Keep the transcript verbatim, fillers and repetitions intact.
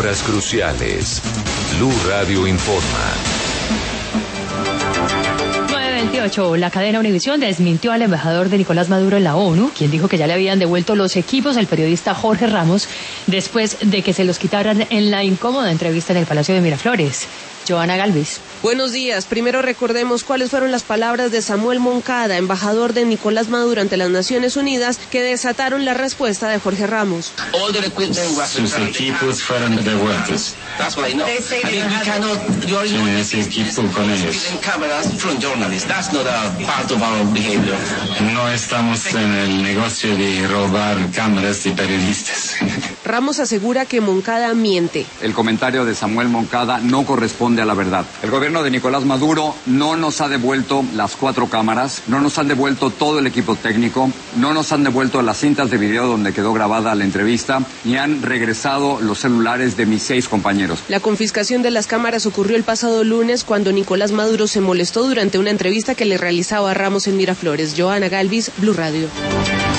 horas cruciales. Blue Radio informa. veintiocho. La cadena Univisión desmintió al embajador de Nicolás Maduro en la ONU, quien dijo que ya le habían devuelto los equipos al periodista Jorge Ramos después de que se los quitaran en la incómoda entrevista en el Palacio de Miraflores. Joana Galvis. Buenos días. Primero recordemos cuáles fueron las palabras de Samuel Moncada, embajador de Nicolás Maduro ante las Naciones Unidas, que desataron la respuesta de Jorge Ramos. Sus equipos fueron devueltos. Tiene ese equipo con ellos. No estamos en el negocio de robar cámaras de periodistas. Ramos asegura que Moncada miente. El comentario de Samuel Moncada no corresponde a la verdad. El gobierno de Nicolás Maduro no nos ha devuelto las cuatro cámaras, no nos han devuelto todo el equipo técnico, no nos han devuelto las cintas de video donde quedó grabada la entrevista, ni han regresado los celulares de mis seis compañeros. La confiscación de las cámaras ocurrió el pasado lunes cuando Nicolás Maduro se molestó durante una entrevista que le realizaba a Ramos en Miraflores. Joana Galvis, Blue Radio.